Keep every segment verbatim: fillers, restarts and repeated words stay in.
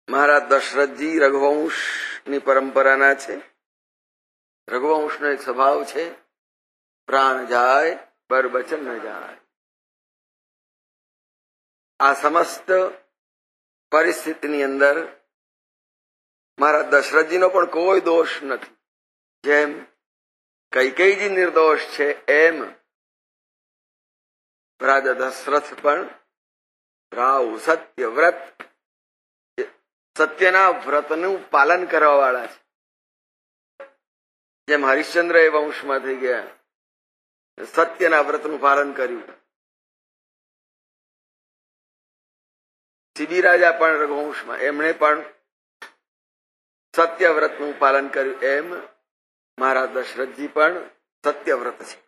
મહારાજ દશરથજી રઘુવંશની પરંપરાના છે. રઘુવંશનો એક સ્વભાવ છે, પ્રાણ જાય પર વચન ન જાય. આ સમસ્ત પરિસ્થિતિની અંદર મહારાજ દશરથજીનો પણ કોઈ દોષ નથી. જેમ કૈકેયીજી નિર્દોષ છે એમ રાજા દશરથ પણ રાવ સત્ય વ્રત, સત્યના વ્રતનું પાલન કરવા વાળા છે. જેમ હરિશ્ચંદ્ર એ વંશમાં થઈ ગયા, સત્યના વ્રતનું પાલન કર્યું. શિબી રાજા પણ રઘુવંશમાં, એમણે પણ સત્ય વ્રતનું પાલન કર્યું. એમ મહારાજ દશરથજી પણ સત્ય વ્રત છે.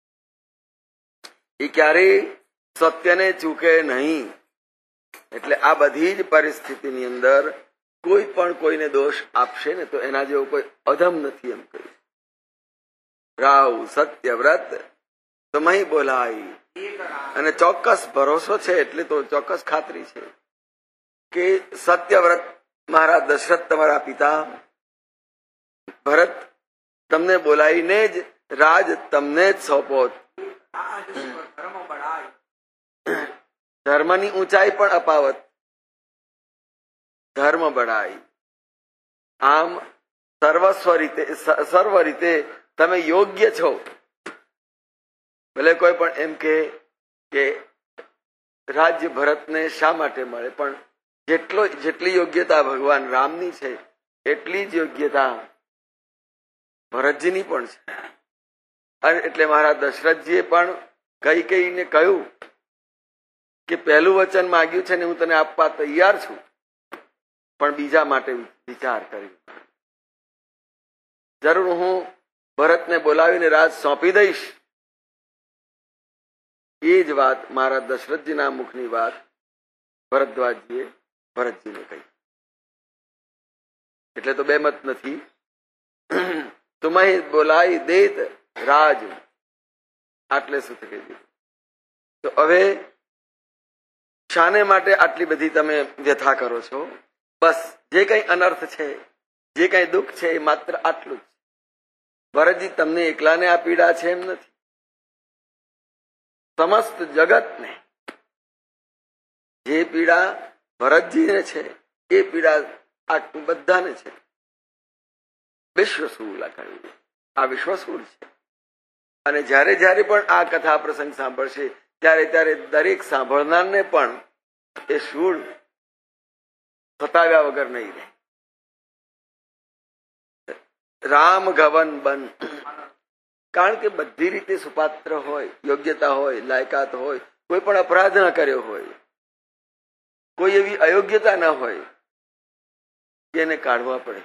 એ ક્યારેય સત્યને ચૂકે નહીં. એટલે આ બધી જ પરિસ્થિતિની અંદર કોઈ પણ કોઈને દોષ આપશે ને તો એના જેવો કોઈ અધમ નથી એમ કહ્યું. રાવ સત્ય વ્રત તો મહી બોલાય. અને ચોક્કસ ભરોસો છે, એટલે તો ચોક્કસ ખાતરી છે કે સત્ય વ્રત મહારાજ દશરથ તમારા પિતા ભરત તમને બોલાવીને જ રાજ તમને જ સોંપો. ધર્મની ઊંચાઈ પણ અપાવત. ધર્મ બળાય. આમ સર્વસ્વ રીતે સર્વ રીતે તમે યોગ્ય છો. ભલે કોઈ પણ એમ કે રાજ્ય ભરતને શા માટે મળે, પણ જેટલો જેટલી યોગ્યતા ભગવાન રામની છે એટલી જ યોગ્યતા ભરતજીની પણ છે. અને એટલે મહારાજ દશરથજીએ પણ કૈકેયીને કહ્યું કે પહેલું વચન માંગ્યું છે ને હું તને આપવા તૈયાર છું, પણ બીજા માટે વિચાર કર્યો. જરૂર હું ભરતને બોલાવીને રાજ સોંપી દઈશ. એ જ વાત મહારાજ દશરથજીના મુખની વાત ભરદ્વાજજીએ ભરતજીને કહી. એટલે તો બે મત નથી. તુમહી બોલાઈ દેત રાજ, આટલે શું કહી દીધું. તો હવે શાને માટે આટલી બધી તમે વ્યથા કરો છો? બસ જે કઈ અનર્થ છે, જે કઈ દુઃખ છે એ માત્ર આટલું જ. ભરતજી તમને એકલાને આ પીડા છે એમ નથી, સમસ્ત જગતને જે પીડા ભરતજીને છે એ પીડા આટલું બધાને છે. વિશ્વસૂલ કહ્યું, આ વિશ્વસૂલ છે. અને જ્યારે જ્યારે પણ આ કથા પ્રસંગ સાંભળશે ત્યારે ત્યારે દરેક સાંભળનારને પણ એ શૂળ સતાવ્યા વગર નહીં રહે. રામ ગવન બન. કારણ કે બધી રીતે સુપાત્ર હોય, યોગ્યતા હોય, લાયકાત હોય, કોઈ પણ અપરાધ ન કર્યો હોય, કોઈ એવી અયોગ્યતા ન હોય કે એને કાઢવા પડે.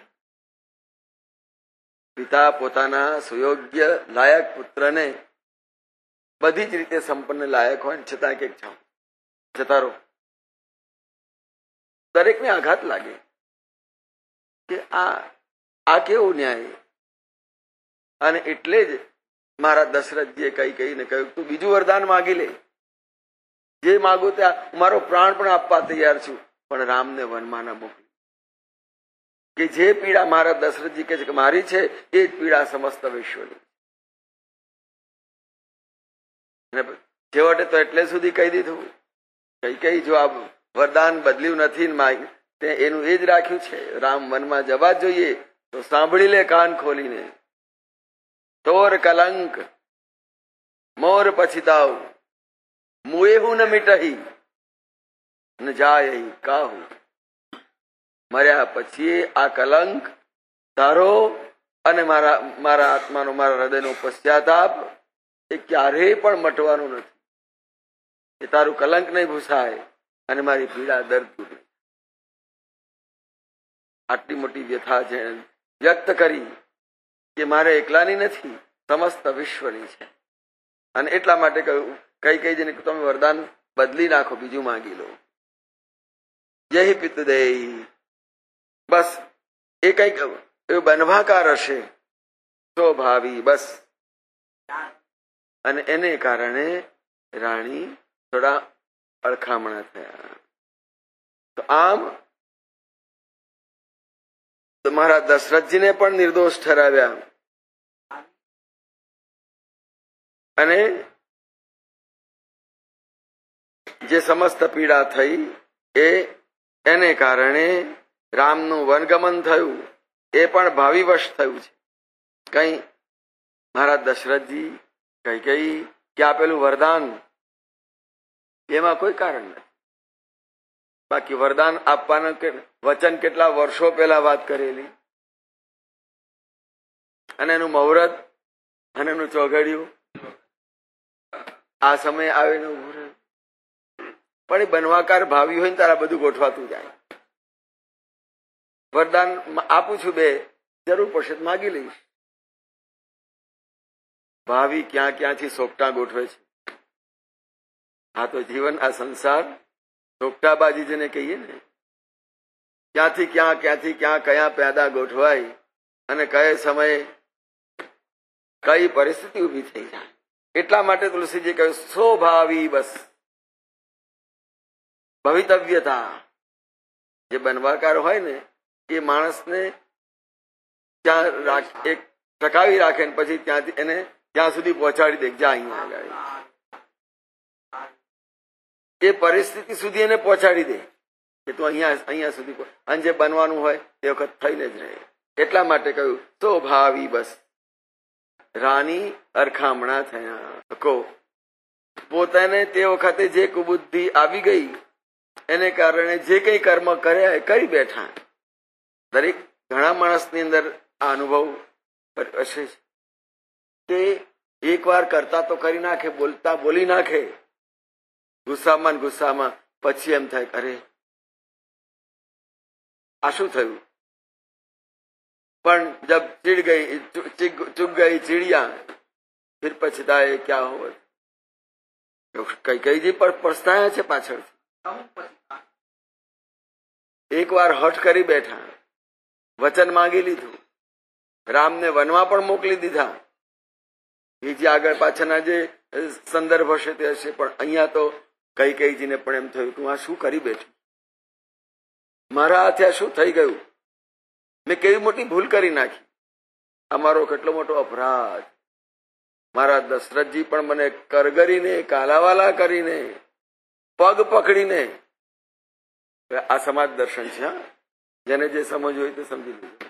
પિતા પોતાના સુયોગ્ય લાયક પુત્રને બધી જ રીતે સંપન્ન લાયક હોય છતાં કે જતા રહો. દરેકને આઘાત લાગે કે આ આ કેવો ન્યાય. અને એટલે જ મહારાજ દશરથજીએ કઈ કહીને કહ્યું તું બીજું વરદાન માગી લે, જે માગો ત્યાં મારો પ્રાણ પણ આપવા તૈયાર છું, પણ રામને વનમાં ન મોકલી. કે જે પીડા મહારાજ દશરથજી કહે છે કે મારી છે એ જ પીડા સમસ્ત વિશ્વની. છેવટે તો એટલે સુધી કહી દીધું કઈ કઈ જો આ વરદાન બદલ્યું નથી તે એનું એ જ રાખ્યું છે, રામ વનમાં જવા જોઈએ તો સાંભળી લે કાન ખોલીને. તોર કલંક મોર પછીતાવ, મુએ હું ન મિટહી ન જાય કાહુ. મર્યા પછી આ કલંક તારો અને મારા મારા આત્માનો, મારા હૃદયનો પશ્ચાતાપ એ ક્યારેય પણ મટવાનું નથી. એ તારું કલંક નહીં ભૂસાય અને મારી પીડા દર્દ તૂટે. આટલી મોટી વ્યથા છે વ્યક્ત કરી કે મારે એકલાની નથી, સમસ્ત વિશ્વની છે. અને એટલા માટે કહ્યું કઈ કઈ જઈને તમે વરદાન બદલી નાખો, બીજું માંગી લો. યહી પિત દેહી. બસ એ કઈક એવું બનવાકાર હશે સ્વભાવી, બસ. અને એને કારણે રાણી થોડા અળખામણા થયા. તો આમ તમારા દશરથજીને પણ નિર્દોષ ઠરાવ્યા અને જે સમસ્ત પીડા થઈ એ એને કારણે રામનું વનગમન થયું, એ પણ ભાવિવશ થયું છે. કઈ મહારાજ દશરથજી કઈ કઈ કે આપેલું વરદાન એમાં કોઈ કારણ નથી. બાકી વરદાન આપવાનું વચન કેટલા વર્ષો પહેલા વાત કરેલી, અને એનું મુહૂર્ત અને એનું ચોઘડિયું આ સમય આવે ને ઉભું રહે. પણ એ બનવાકાર ભાવી હોય ને તારા બધું ગોઠવાતું જાય. વરદાન આપું છું, બે જરૂર પડશે તો માગી લઈશ. ભાવી ક્યાં ક્યાંથી સોગટા ગોઠવે છે. આ તો જીવન, આ સંસાર સોગટાબાજી જેને કહીએ ને, ક્યાંથી ક્યાં ક્યાંથી ક્યાં કયા પેદા ગોઠવાય અને કયા સમયે કઈ પરિસ્થિતિ ઉભી થઈ જાય. એટલા માટે તુલસીજી કહ્યું સ્વભાવી, બસ ભવિતવ્યતા. જે બનવાકાર હોય ને એ માણસને ત્યાં એક ટકાવી રાખે ને પછી ત્યાંથી એને ત્યાં સુધી પહોંચાડી દે. જા અહીંયા આગળ એ પરિસ્થિતિ સુધી એને પહોંચાડી દે કે તું અહીંયા અહીંયા સુધી, અને જે બનવાનું હોય તે વખત થઈને જ રહે. એટલા માટે કહ્યું સ્વભાવી, બસ રાની અરખામણા થયા. કહો પોતાને તે વખતે જે કુબુદ્ધિ આવી ગઈ એને કારણે જે કઈ કર્મ કર્યા એ કરી બેઠા. દરેક ઘણા માણસની અંદર આ અનુભવ હશે. તે એક વાર કરતા તો કરી નાખે, બોલતા બોલી નાખે, ગુસ્સામાં ગુસ્સામાં, પછી એમ થાય અરે આ શું થયું. પણ જબ ચીડ ગઈ ચૂક ગઈ ચીડિયા ફિર પછતાએ ક્યાં હોત. કઈ કઈજી પર પછતાયા છે પાછળ. એક વાર હઠ કરી બેઠા, વચન માંગી લીધું, રામને વનમાં પણ મોકલી દીધા. બીજી આગળ પાછળના જે સંદર્ભ હશે તે હશે, પણ અહીંયા તો કઈ કઈજીને પણ એમ થયું કે હું આ શું કરી બેઠું, મારા હાથે આ શું થઈ ગયું, મેં કેવી મોટી ભૂલ કરી નાખી, અમારો કેટલો મોટો અપરાધ. મારા દશરથજી પણ મને કરગરીને કાલાવાલા કરીને પગ પકડીને. આ સમાજ દર્શન છે. જેને જે સમજવું હોય તે સમજી લીધું.